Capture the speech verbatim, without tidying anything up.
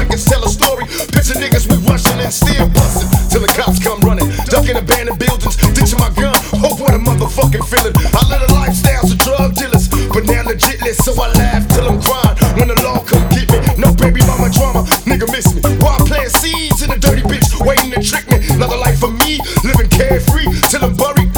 records tell a story. Picture niggas we rushing and still busting till the cops come running, ducking abandoned buildings, ditching my gun. Hope what a motherfucking feeling. I live a lifestyle of drug dealers, but now legitless, so I laugh till I'm crying when the law come get me. No baby mama drama, nigga miss me. While planting seeds in a dirty bitch, waiting to trick me. Another life for me, living carefree till I'm buried.